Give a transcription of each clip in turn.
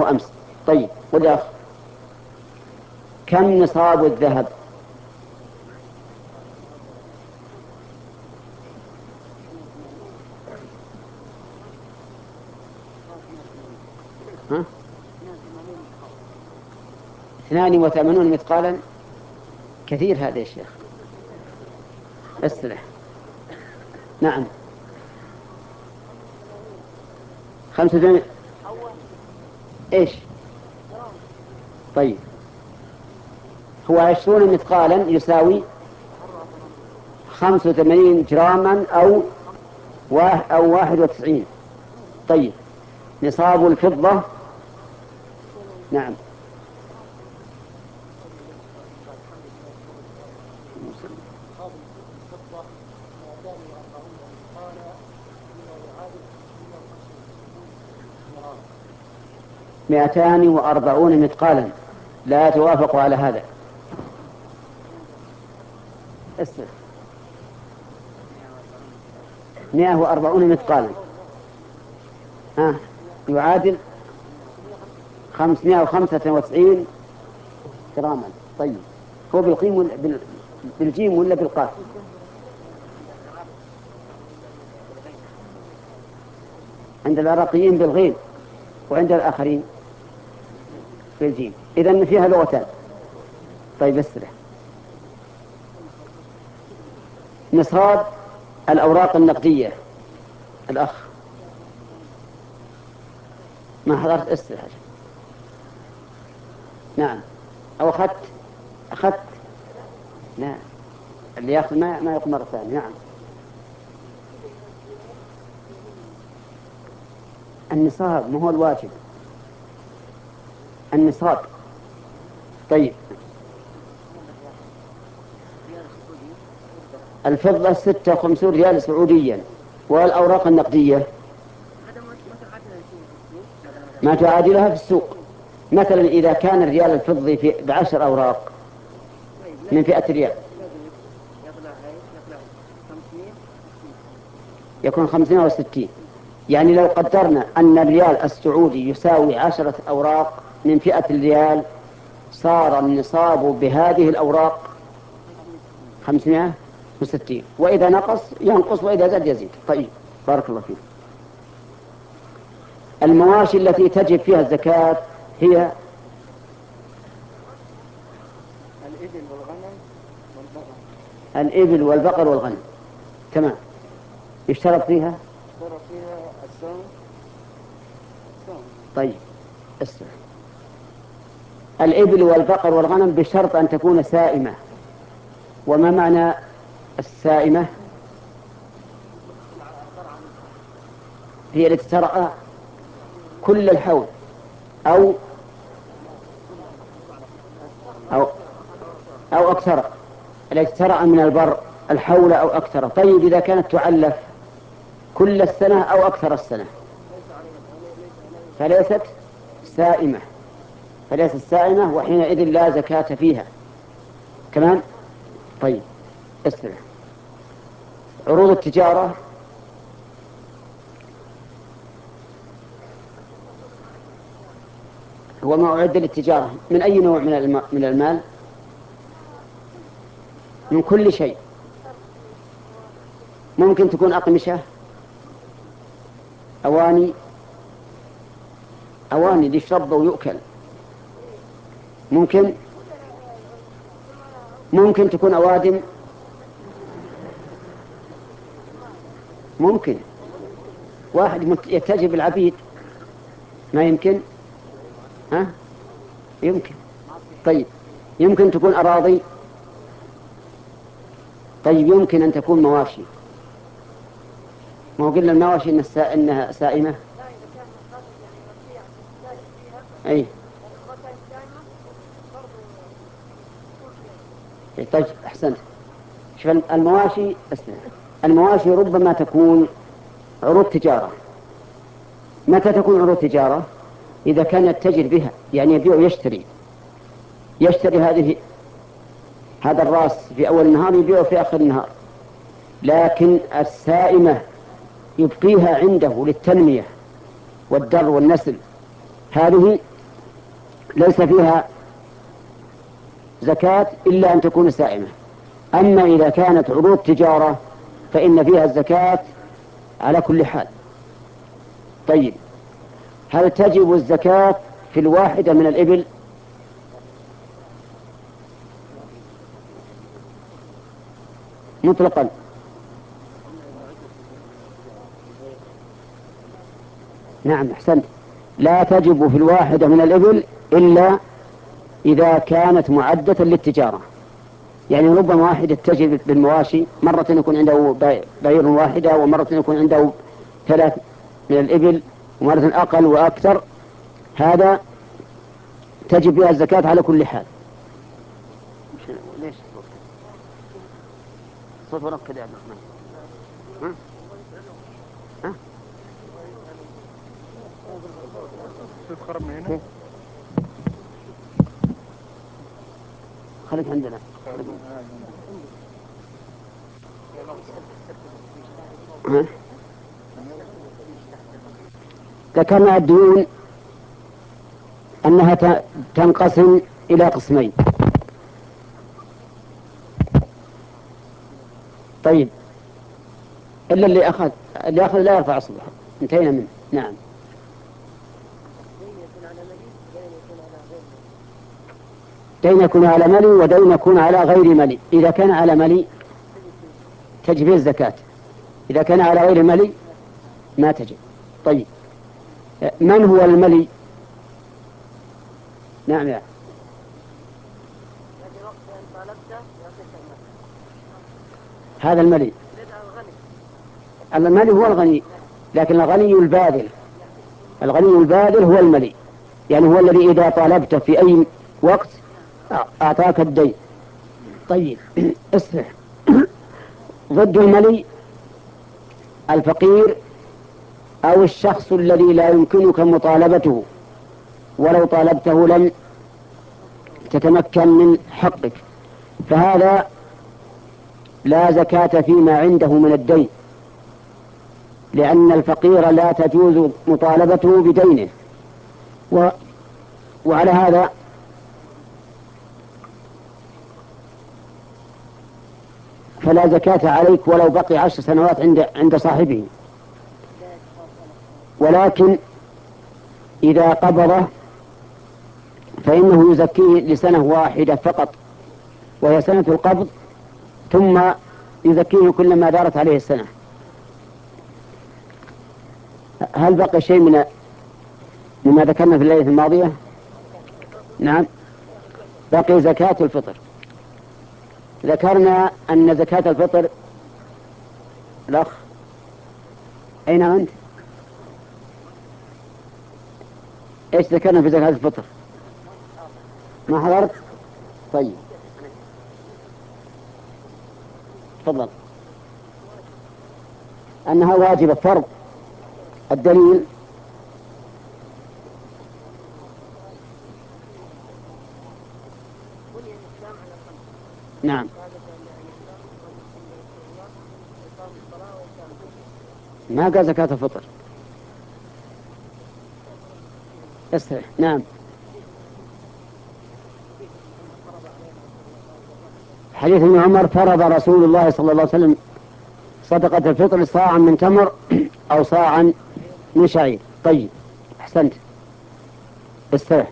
قلناه أمس. طيب والأخ كم نصاب الذهب؟ ها؟ 82 مثقالا. كثير هذا يا شيخ. استرح. نعم 85. ايش؟ طيب هو 20 مثقالا يساوي 85 جراما أو 91. طيب نصاب الفضة. نعم مئتان وأربعون مثقالا. لا توافق على هذا. اسمع 140 مثقالا يعادل 595 جراما. طيب هو بالقيم ولا بالجيم ولا بالقاف؟ عند العراقيين بالغين وعند الآخرين بالجيم. إذن فيها لغتان. طيب اسرح. نصاب الأوراق النقدية. الأخ ما حضرت اسرح. نعم أو أخذت. لا اللي يأخذ ما يأخذ مرة ثانية. نعم النصاب ما هو الواجب. النصاب. طيب الفضة 56 ريال سعوديا. والأوراق النقدية ما تعادلها في السوق. مثلا إذا كان الريال الفضي ب10 أوراق من فئة ريال يكون 560. يعني لو قدرنا أن الريال السعودي يساوي 10 أوراق من فئة الريال صار النصاب بهذه الأوراق 560. وإذا نقص ينقص وإذا زاد يزيد. طيب بارك الله فيك. المواشي التي تجب فيها الزكاة هي الإبل والبقر والغنم. تمام. يشترط فيها السوم. طيب اسمع الإبل والبقر والغنم بشرط أن تكون سائمة. وما معنى السائمة؟ هي التي ترعى كل الحول أو أو أو أكثر. التي ترعى من البر الحول أو أكثر. طيب إذا كانت تعلف كل السنة أو أكثر السنة فليست سائمة. فليست سائمة وحينئذ لا زكاة فيها. تمام. طيب اسمع عروض التجارة. هو ما أعد للتجارة من أي نوع من المال؟ من كل شيء. ممكن تكون أقمشة أواني للشرب ويؤكل. ممكن تكون أوادم. ممكن واحد يتجه بالعبيد ما يمكن. يمكن. طيب يمكن تكون أراضي. طيب يمكن أن تكون مواشي. ما هو قلنا المواشي إنها سائمة. أي طيب أحسنت. شوف المواشي اسمع المواشي ربما تكون عروض تجارة. متى تكون عروض تجارة؟ إذا كان يتجر بها يعني يبيع ويشتري. يشتري هذا الرأس في أول النهار يبيعه في آخر النهار. لكن السائمة يبقيها عنده للتنمية والدر والنسل. هذه ليس فيها زكاة إلا أن تكون سائمة. أما إذا كانت عروض تجارة فإن فيها الزكاة على كل حال. طيب، هل تجب الزكاة في الواحدة من الإبل؟ مطلقا. نعم، أحسنت. لا تجب في الواحدة من الإبل إلا إذا كانت معدة للتجارة. يعني ربما واحد يتجه بالمواشي، مرة يكون عنده بعير واحدة، ومرة يكون عنده 3 من الإبل، ومرة أقل وأكثر. هذا تجب فيها الزكاة على كل حال. ليش صوت ورق كذا يا عبد الرحمن؟ ها؟ تتخرب من هنا؟ خليك عندنا. ذكرنا الديون أنها تنقسم إلى قسمين. طيب، إلا اللي أخذ لا يرفع أصله، انتهينا منه. نعم. دين يكون على ملي ودين يكون على غير ملي. إذا كان على ملي تجب الزكاة، إذا كان على غير ملي ما تجب. طيب، من هو الملي؟ نعم يا هذا الملي. الملي هو الغني، لكن الغني الباذل. الغني الباذل هو الملي، يعني هو الذي إذا طالبت في أي وقت أعطاك الدين. طيب، اصلح. ضد الملي الفقير أو الشخص الذي لا يمكنك مطالبته، ولو طالبته لم تتمكن من حقك، فهذا لا زكاة فيما عنده من الدين، لأن الفقير لا تجوز مطالبته بدينه. وعلى هذا فلا زكاة عليك ولو بقي 10 سنوات عند صاحبه. ولكن إذا قبضه فإنه يزكيه لسنة واحدة فقط، وهي سنة القبض، ثم يزكيه كلما دارت عليه السنة. هل بقى شيء مما ذكرنا في الليلة الماضية؟ نعم، بقي زكاة الفطر. ذكرنا أن زكاة الفطر، الأخ أين أنت؟ إيش ذكرنا في زكاة الفطر؟ ما حضرت؟ طيب، تفضل. أنها واجبة فرض. الدليل نعم. ما قال زكاة الفطر. استرح. نعم. حديث ابن عمر: فرض رسول الله صلى الله عليه وسلم صدقة الفطر صاعا من تمر أو صاعا من شعير. طيب، أحسنت. استرح.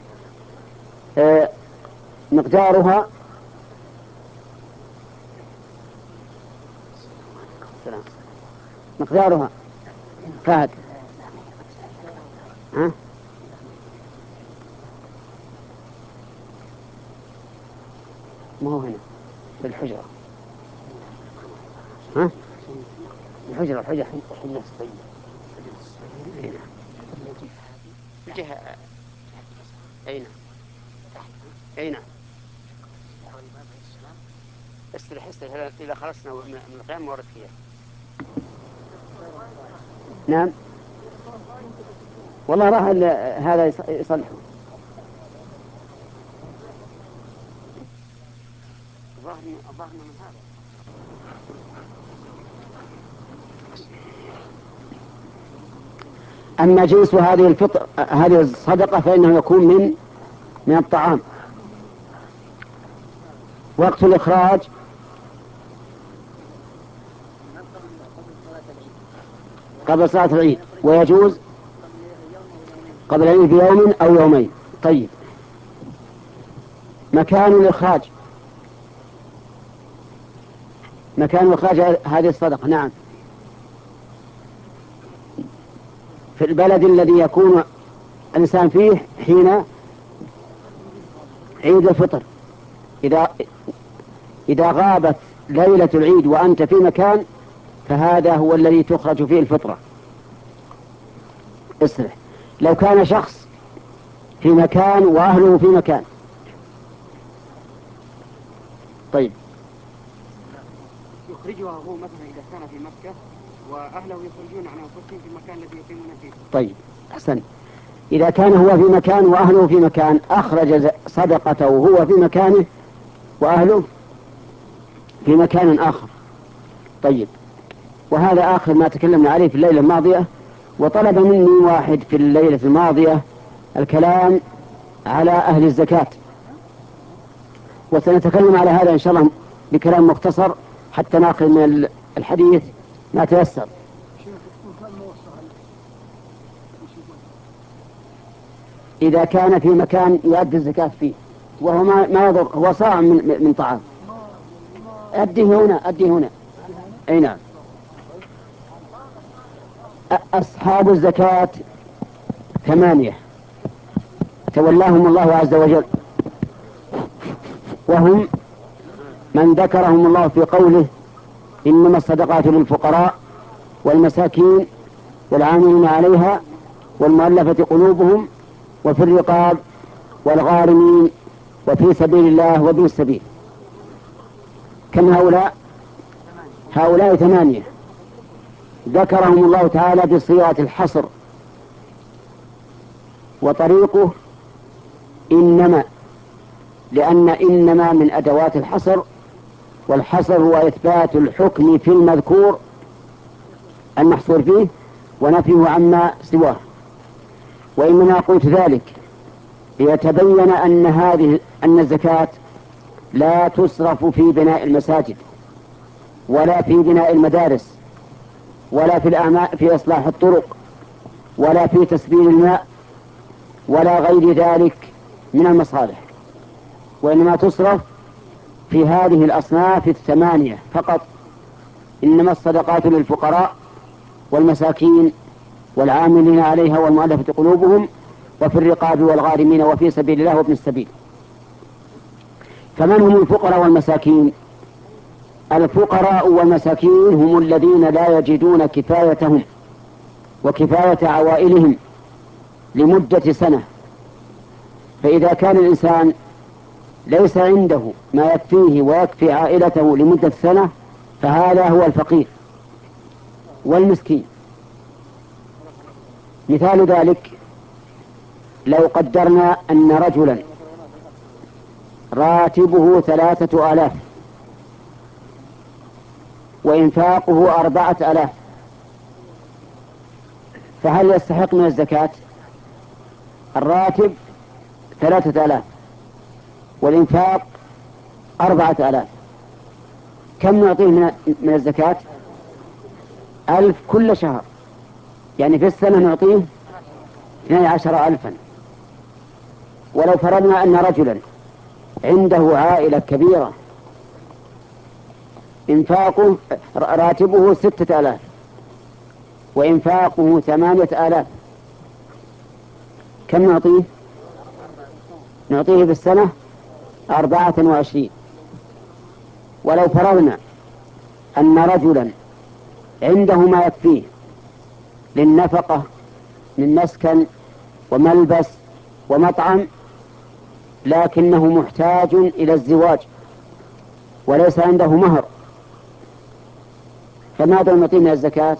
مقدارها مقدارها فهد. ها؟ ما هو هنا في الحجرة. ها؟ الحجرة الجهة. أين استرح إذا خلصنا من القيام ورد فيها. نعم، والله راح هذا يصلحه. الظاهر من هذا. أما جنس هذه الصدقة فإنه يكون من من الطعام. وقت الإخراج قبل صلاة العيد، ويجوز قبل العيد بيوم أو يومين. طيب، مكان الإخراج هذه الصدقة. نعم، في البلد الذي يكون الإنسان فيه حين عيد الفطر. إذا غابت ليلة العيد وأنت في مكان، فهذا هو الذي تخرج فيه الفطرة. اسرح. لو كان شخص في مكان وأهله في مكان. طيب، يخرجها هو مثلا إذا كان في مكة وأهله يخرجون عن أنفسهم في المكان الذي يقيمون فيه. طيب، أحسن. إذا كان هو في مكان وأهله في مكان، أخرج صدقته وهو في مكانه وأهله في مكان آخر. طيب، وهذا آخر ما تكلمنا عليه في الليلة الماضية. وطلب مني واحد في الليلة الماضية الكلام على أهل الزكاة، وسنتكلم على هذا إن شاء الله بكلام مختصر حتى نأخذ من الحديث ما تيسر. إذا كان في مكان يؤدي الزكاة فيه وهو ما يضر، هو صاع من طعام، أديه هنا. أي نعم. أصحاب الزكاة 8 تولاهم الله عز وجل، وهم من ذكرهم الله في قوله: إنما الصدقات للفقراء والمساكين والعاملين عليها والمؤلفة قلوبهم وفي الرقاب والغارمين وفي سبيل الله وابن السبيل. كم هؤلاء 8 ذكرهم الله تعالى بصيغة الحصر، وطريقه إنما، لأن إنما من أدوات الحصر، والحصر هو إثبات الحكم في المذكور المحصور فيه ونفيه عما سواه. وإنما قلت ذلك ليتبين أن الزكاة لا تصرف في بناء المساجد ولا في بناء المدارس ولا في إصلاح الطرق ولا في تسبيل الماء ولا غير ذلك من المصالح، وإنما تصرف في هذه الأصناف 8 فقط: إنما الصدقات للفقراء والمساكين والعاملين عليها والمؤلفة قلوبهم وفي الرقاب والغارمين وفي سبيل الله وابن السبيل. فمن هم الفقراء والمساكين؟ الفقراء والمساكين هم الذين لا يجدون كفايتهم وكفاية عوائلهم لمدة سنة. فإذا كان الإنسان ليس عنده ما يكفيه ويكفي عائلته لمدة سنة، فهذا هو الفقير والمسكين. مثال ذلك: لو قدرنا أن رجلا راتبه 3000 وإنفاقه 4000، فهل يستحق من الزكاة؟ الراتب 3000 والإنفاق 4000، كم نعطيه من الزكاة؟ 1000 كل شهر، يعني في السنة نعطيه 12,000. ولو فرضنا أن رجلا عنده عائلة كبيرة راتبه 6000 وإنفاقه 8000، كم نعطيه؟ نعطيه بالسنة 24. ولو فرضنا أن رجلا عنده ما يكفيه للنفقة من مسكن وملبس ومطعم، لكنه محتاج إلى الزواج وليس عنده مهر، فماذا نعطيه من الزكاة؟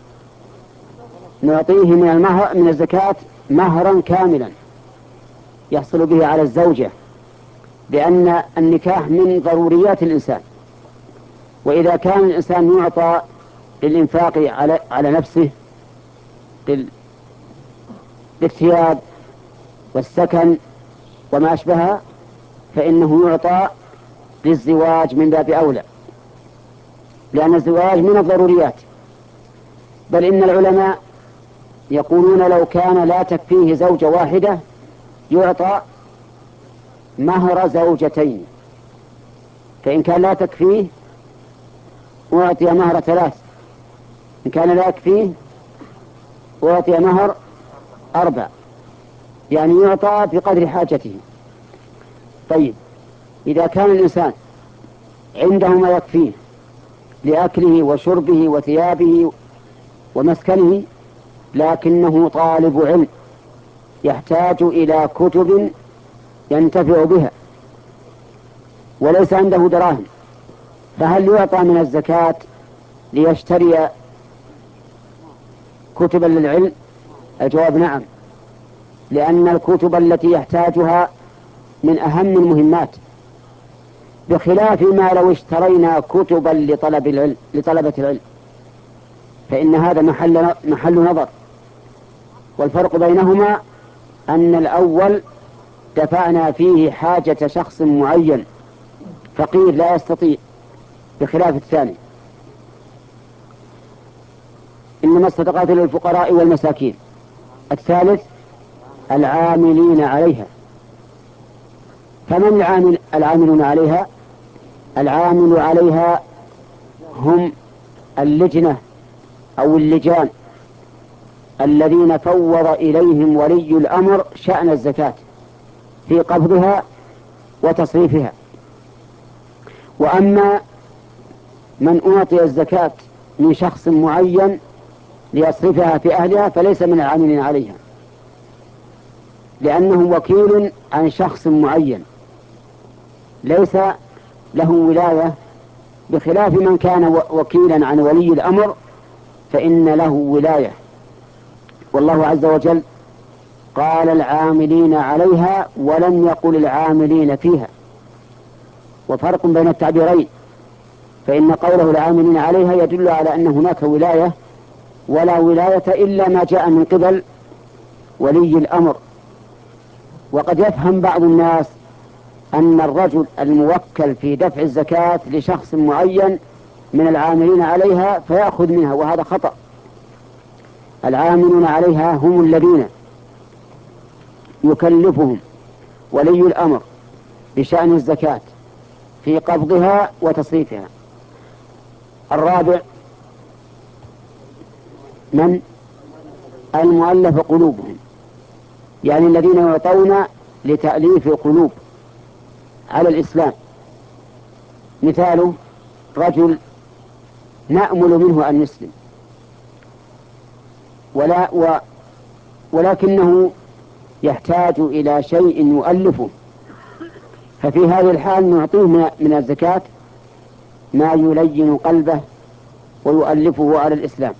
نعطيه من الزكاة مهرا كاملا يحصل به على الزوجة، لأن النكاح من ضروريات الإنسان. وإذا كان الإنسان يعطى للإنفاق على نفسه بالثياب والسكن وما أشبهها فإنه يعطى للزواج من باب أولى، لأن الزواج من الضروريات. بل إن العلماء يقولون لو كان لا تكفيه زوجة واحدة يعطى مهر زوجتين، فإن كان لا تكفيه أعطي مهر 3، إن كان لا يكفيه أعطي مهر 4، يعني يعطى بقدر حاجته. طيب إذا كان الإنسان عنده ما يكفيه لأكله وشربه وثيابه ومسكنه، لكنه طالب علم يحتاج إلى كتب ينتفع بها وليس عنده دراهم، فهل يعطى من الزكاة ليشتري كتبا للعلم؟ الجواب نعم، لأن الكتب التي يحتاجها من أهم المهمات، بخلاف ما لو اشترينا كتبا لطلبة العلم، فإن هذا محل نظر. والفرق بينهما أن الأول دفعنا فيه حاجة شخص معين فقير لا يستطيع، بخلاف الثاني إنما الصدقات للفقراء والمساكين. الثالث العاملين عليها. فمن العاملون عليها؟ العامل عليها هم اللجنة أو اللجان الذين فوض إليهم ولي الأمر شأن الزكاة في قبضها وتصريفها. وأما من أعطي الزكاة من شخص معين ليصرفها في أهلها فليس من العاملين عليها، لأنه وكيل عن شخص معين ليس له ولاية، بخلاف من كان وكيلا عن ولي الأمر فإن له ولاية. والله عز وجل قال العاملين عليها ولم يقل العاملين فيها، وفرق بين التعبيرين، فإن قوله العاملين عليها يدل على أن هناك ولاية، ولا ولاية إلا ما جاء من قبل ولي الأمر. وقد يفهم بعض الناس أن الرجل الموكل في دفع الزكاة لشخص معين من العاملين عليها فيأخذ منها، وهذا خطأ. العاملون عليها هم الذين يكلفهم ولي الأمر بشأن الزكاة في قبضها وتصريفها. الرابع من المؤلف قلوبهم، يعني الذين يعطون لتأليف قلوب على الإسلام. مثاله رجل نأمل منه أن يسلم ولكنه يحتاج إلى شيء يؤلفه، ففي هذه الحال نعطيه من الزكاة ما يلين قلبه ويؤلفه على الإسلام.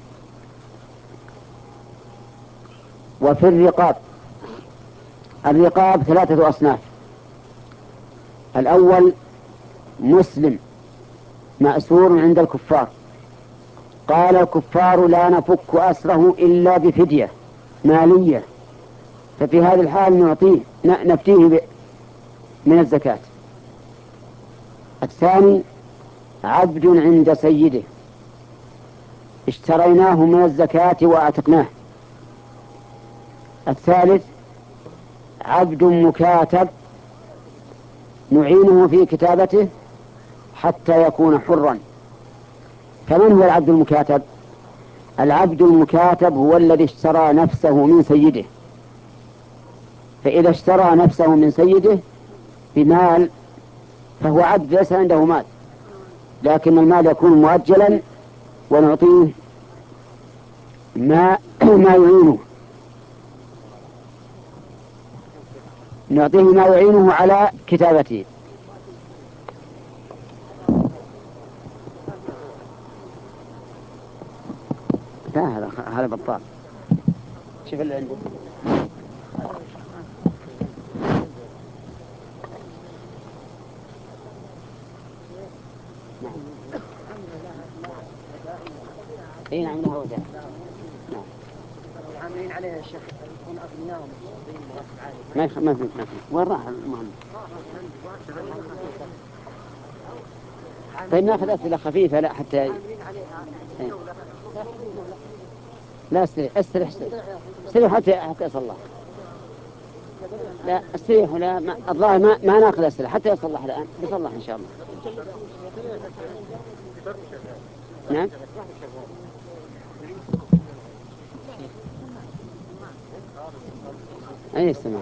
وفي الرقاب 3 أصناف. الأول مسلم مأسور عند الكفار، قال الكفار لا نفك أسره إلا بفدية مالية، ففي هذه الحال نفتيه من الزكاة. الثاني عبد عند سيده اشتريناه من الزكاة وأعتقناه. الثالث عبد مكاتب نعينه في كتابته حتى يكون حرا. فمن هو العبد المكاتب؟ العبد المكاتب هو الذي اشترى نفسه من سيده، فإذا اشترى نفسه من سيده بمال فهو عبد ليس عنده مال، لكن المال يكون مؤجلا ونعطيه ما يعينه، نعطيه ما يعينه على كتابته. لا هذا بطال. شوف اللي عندي. اي نعم هو ده. العاملين عليه يا شيخ يكون أغنياء ومستقيم وراتب عالي. ما في وين راح المهندس؟ طيب ناخذ أسئلة خفيفة لا حتى إيه. لا استريح حتى يصلح. لا استريح ولا الظاهر ما ناخذ أسئلة حتى يصلح الآن يصلح إن شاء الله. نعم. أي السماء.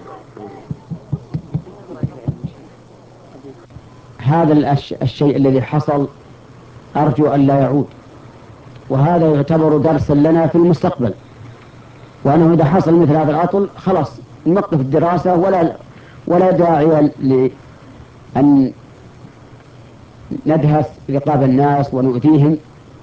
هذا الشيء الذي حصل أرجو أن لا يعود، وهذا يعتبر درسا لنا في المستقبل، وأنه إذا حصل مثل هذا العطل خلاص نوقف الدراسة ولا داعي لأن ندهس رقاب الناس ونؤذيهم.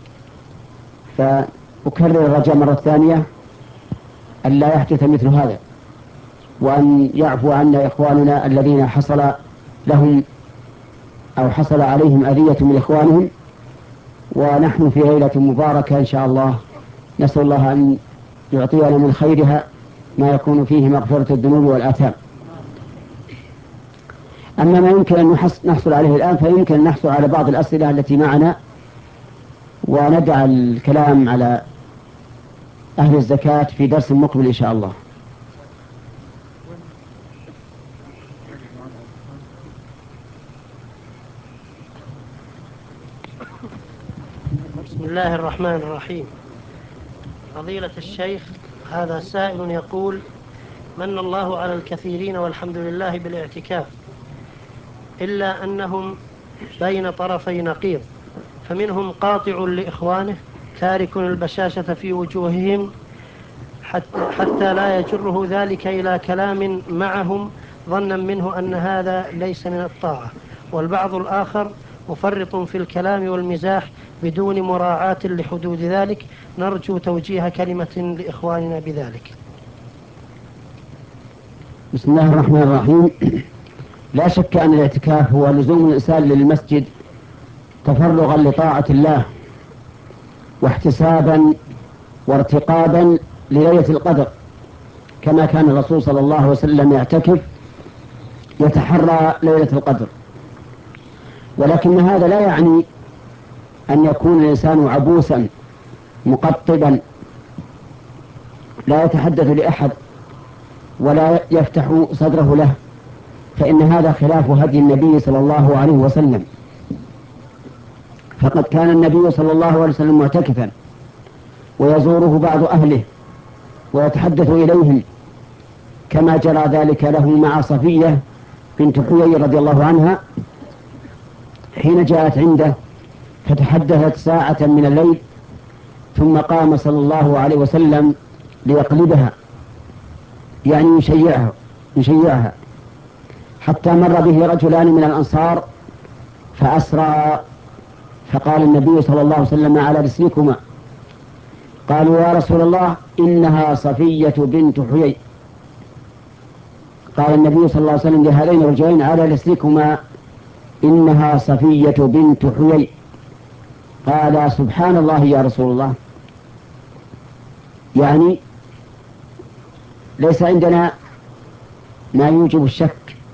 فأكرر الرجاء مرة ثانية أن لا يحدث مثل هذا، وأن يعفو عنا إخواننا الذين حصل لهم أو حصل عليهم أذية من إخوانهم، ونحن في ليلة مباركة إن شاء الله، نسأل الله أن يعطينا من خيرها ما يكون فيه مغفرة الذنوب والآثام. أما ما يمكن أن نحصل عليه الآن فيمكن أن نحصل على بعض الأسئلة التي معنا، وندع الكلام على أهل الزكاة في درس مقبل إن شاء الله. بسم الله الرحمن الرحيم. فضيلة الشيخ، هذا سائل يقول: من الله على الكثيرين والحمد لله بالاعتكاف، إلا أنهم بين طرفي نقيض، فمنهم قاطع لإخوانه تارك البشاشة في وجوههم حتى لا يجره ذلك إلى كلام معهم ظنا منه أن هذا ليس من الطاعة، والبعض الآخر مفرط في الكلام والمزاح بدون مراعاة لحدود ذلك، نرجو توجيه كلمة لإخواننا بذلك. بسم الله الرحمن الرحيم. لا شك أن الاعتكاف هو لزوم الإنسان للمسجد تفرغا لطاعة الله واحتسابا وارتقابا لليلة القدر، كما كان الرسول صلى الله عليه وسلم يعتكف يتحرى ليلة القدر. ولكن هذا لا يعني أن يكون الإنسان عبوسا مقطبا لا يتحدث لأحد ولا يفتح صدره له، فإن هذا خلاف هدي النبي صلى الله عليه وسلم. فقد كان النبي صلى الله عليه وسلم معتكفا ويزوره بعض أهله ويتحدث إليهم، كما جرى ذلك له مع صفية بنت حيي رضي الله عنها حين جاءت عنده فتحدثت ساعة من الليل، ثم قام صلى الله عليه وسلم ليقلبها، يعني يشيعها حتى مر به رجلان من الأنصار فأسرع، فقال النبي صلى الله عليه وسلم: على رسلكما. قالوا: يا رسول الله إنها صفية بنت حيي. قال النبي صلى الله عليه وسلم لهذين الرجلين: على رسلكما إنها صفية بنت حيي. قال: سبحان الله يا رسول الله، يعني ليس عندنا ما يوجب الشك.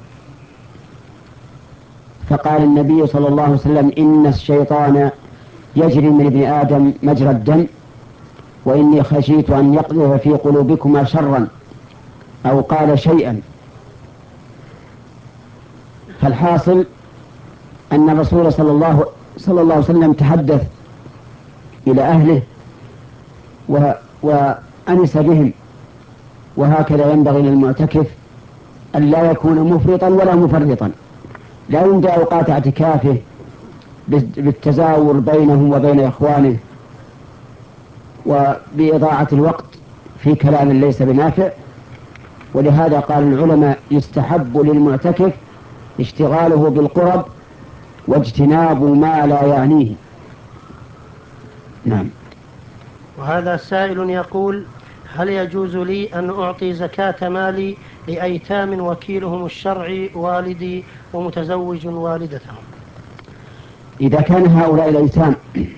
فقال النبي صلى الله عليه وسلم: إن الشيطان يجري من ابن آدم مجرى الدم، وإني خشيت أن يقذف في قلوبكما شرا، أو قال شيئا. فالحاصل أن الرسول صلى الله عليه وسلم تحدث إلى أهله وأنس بهم، وهكذا ينبغي للمعتكف أن لا يكون مفرطا ولا مفرطا، لا يمضي أوقات اعتكافه بالتزاور بينهم وبين إخوانه وبإضاعة الوقت في كلام ليس بنافع. ولهذا قال العلماء: يستحب للمعتكف اشتغاله بالقرب واجتناب ما لا يعنيه. نعم. وهذا سائل يقول: هل يجوز لي أن أعطي زكاة مالي لأيتام وكيلهم الشرعي والدي ومتزوج والدتهم؟ إذا كان هؤلاء الأيتام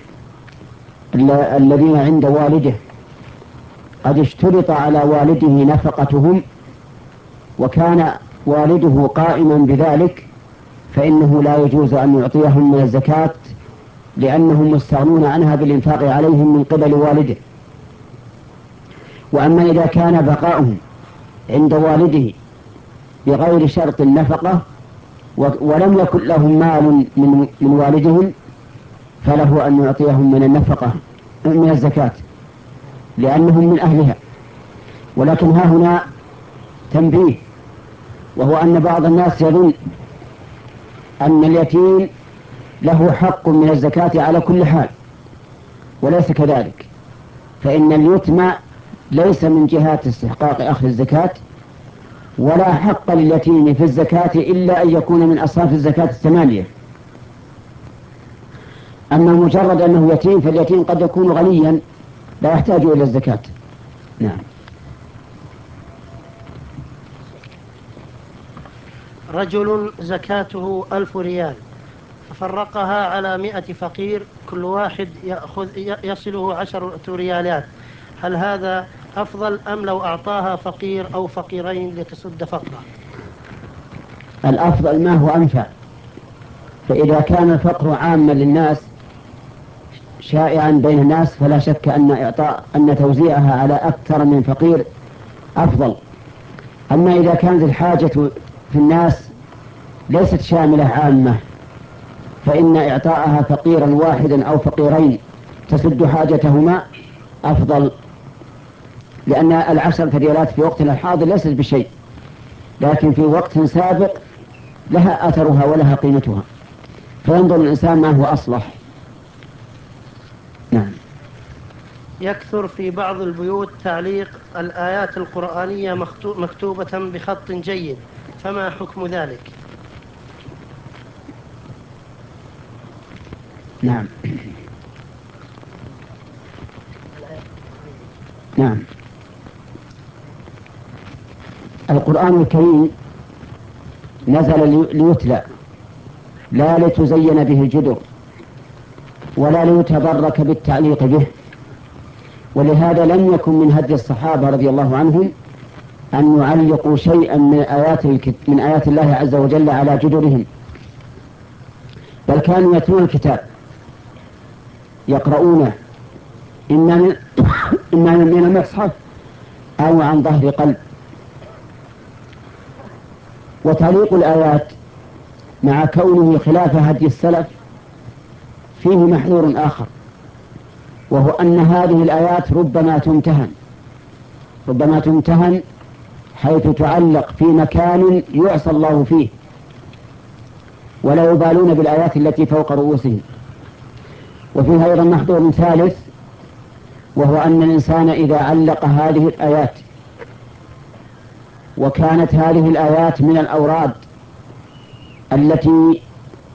الذين عند والده قد اشترط على والده نفقتهم وكان والده قائما بذلك فإنه لا يجوز أن يعطيهم من الزكاة، لأنهم مستغنون عنها بالإنفاق عليهم من قبل والده. وأما إذا كان بقاؤهم عند والده بغير شرط النفقة ولم يكن لهم مال من والدهم، فله أن يعطيهم من النفقة من الزكاة لأنهم من أهلها. ولكن ها هنا تنبيه، وهو أن بعض الناس يظن أن اليتيم له حق من الزكاة على كل حال، وليس كذلك، فإن اليتم ليس من جهات استحقاق أخذ الزكاة، ولا حق لليتيم في الزكاة إلا أن يكون من أصناف الزكاة الثمانية. أما مجرد أنه يتيم فاليتيم قد يكون غنيا لا يحتاج إلى الزكاة. نعم. رجل زكاته 1000 ريال ففرقها على 100 فقير، كل واحد يصله 10 ريالات، هل هذا أفضل أم لو أعطاها فقير أو فقيرين لتسد فقره؟ الأفضل ما هو أنفع، فإذا كان الفقر عاما للناس شائعا بين الناس فلا شك أن توزيعها على أكثر من فقير أفضل. أما إذا كانت الحاجة في الناس ليست شاملة عامة فإن إعطاءها فقيرا واحدا أو فقيرين تسد حاجتهما أفضل، لأن 10 ريالات في وقتنا الحاضر ليست بشيء، لكن في وقت سابق لها أثرها ولها قيمتها، فينظر الإنسان ما هو أصلح. نعم. يكثر في بعض البيوت تعليق الآيات القرآنية مكتوبة بخط جيد، فما حكم ذلك؟ نعم. نعم. القرآن الكريم نزل ليتلى لا لتزين به الجدر ولا ليتبرك بالتعليق به، ولهذا لم يكن من هدي الصحابة رضي الله عنهم أن يعلقوا شيئا من آيات الله عز وجل على جدرهم، بل كانوا يتلون الكتاب يقرؤونه إما من المصحف أو عن ظهر قلب. وتعليق الآيات مع كونه خلاف هدي السلف فيه محذور آخر، وهو أن هذه الآيات ربما تمتهن حيث تعلق في مكان يعصى الله فيه، ولا يبالون بالآيات التي فوق رؤوسهم. وفيها أيضا محذور ثالث، وهو أن الإنسان إذا علق هذه الآيات وكانت هذه الآيات من الأوراد التي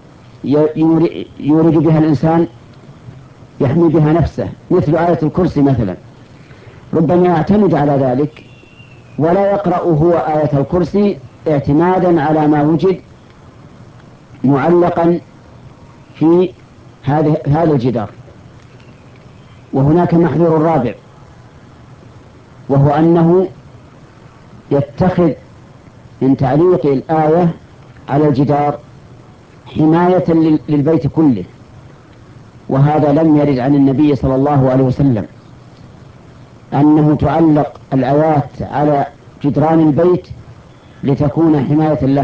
يورد بها الإنسان يحمي بها نفسه، مثل آية الكرسي مثلا، ربما يعتمد على ذلك ولا يقرأ هو آية الكرسي اعتمادا على ما وجد معلقا في هذا الجدار. وهناك محذور رابع، وهو أنه يتخذ من تعليق الآية على الجدار حماية للبيت كله، وهذا لم يرد عن النبي صلى الله عليه وسلم أنه تعلق الآيات على جدران البيت لتكون حماية له.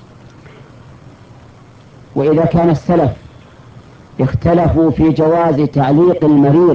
وإذا كان السلف اختلفوا في جواز تعليق المريض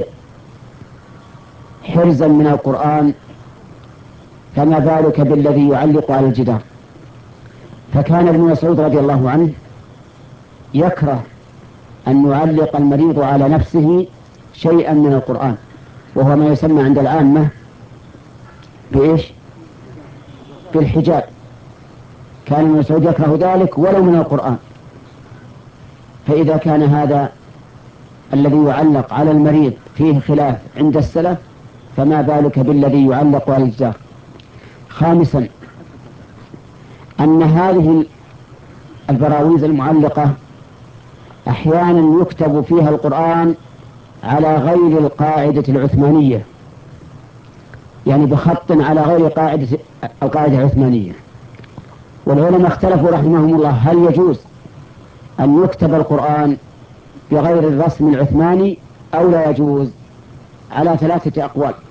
حرزا من القرآن، فما بالك بالذي يعلق على الجدار؟ فكان ابن مسعود رضي الله عنه يكره أن يعلق المريض على نفسه شيئا من القرآن، وهو ما يسمى عند العامة بإيش؟ بالحجاب. كان ابن مسعود يكره ذلك ولو من القرآن. فإذا كان هذا الذي يعلق على المريض فيه خلاف عند السلف، فما بالك بالذي يعلق على الجدار؟ خامسا، أن هذه البراويز المعلقة أحيانا يكتب فيها القرآن على غير القاعدة العثمانية، يعني بخط على غير القاعدة العثمانية، والعلماء اختلفوا رحمهم الله هل يجوز أن يكتب القرآن بغير الرسم العثماني أو لا يجوز، على 3 أقوال.